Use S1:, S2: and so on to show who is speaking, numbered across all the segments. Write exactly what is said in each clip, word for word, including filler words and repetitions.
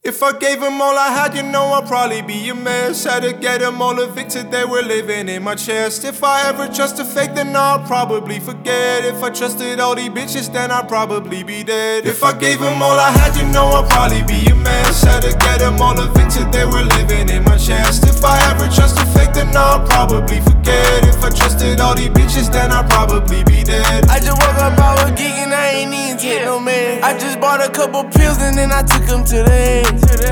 S1: If I gave them all I had, you know I'd probably be a mess. Had to get them all evicted, they were living in my chest. If I ever trust a fake, then I'll probably forget. If I trusted all these bitches, then I'd probably be dead. If I gave them all I had, you know I'd probably be a mess. Had to get them all evicted, they were living in my chest. If I ever trust a fake, then I'll probably forget. If I trusted all these bitches, then I'd probably be dead.
S2: I just woke up, I was geeking, I ain't even take no man. I just bought a couple pills and then I took them to the head.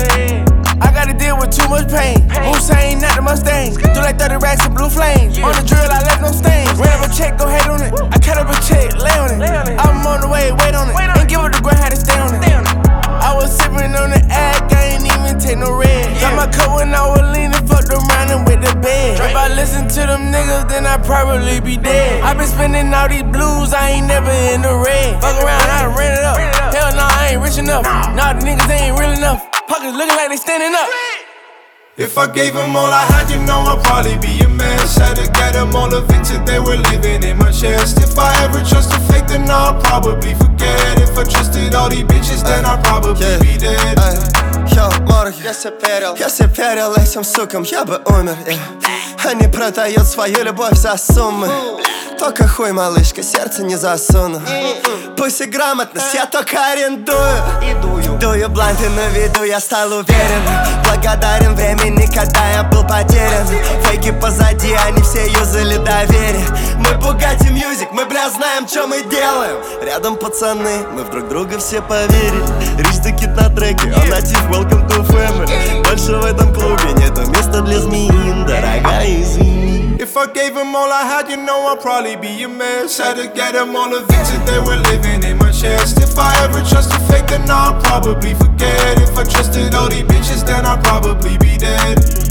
S2: I gotta deal with too much pain. Hussein, not the Mustang. Do like thirty racks of blue flames. On the drill, I left no stains. Ran up a check, go ahead on it. I cut up a check, lay on it. I'm on the way, wait on it. Ain't give up the grind, had to stay on it. I was sipping on the act, I ain't even take no red. Got my cup when I was leaning, fucked around and with the bed. If I listen to them niggas, then I'd probably be dead. I been spending all these blues, I ain't never in the red. Fuck around, I ran it up. Hell no, I ain't rich enough. Nah, the niggas ain't real enough. Pockets looking like they standing up.
S1: If I gave them all I had, you know I'd probably be a mess. Had to get them all evicted, they were living in my chest. If I ever trust a fake, then I'll probably forget. If I trusted all these bitches, then I'd probably yeah. be dead.
S3: Йо, морг, я все перил, я все перил этим сукам, я бы умер, yeah. Они продают свою любовь за суммы. Только хуй, малышка, сердце не засуну. Пусть и грамотность, я только арендую. Дую бланты на виду, я стал уверен. Благодарен времени, когда я был потерян. Фейки позади, они все юзали доверие. Мы Bugatti Music, мы, бля, знаем, что мы делаем. Рядом пацаны, мы в друг друга все поверили. Rich the Kid на треке, он натив, welcome to family. Больше в этом клубе нету места для змеин, дорогая, извини.
S1: If I gave them all I had, you know I'd probably be a mess. Had to get them all evicted, they were living in my chest. If I ever trust a fake, then I'll probably forget. If I trusted all these bitches, then I'd probably be dead.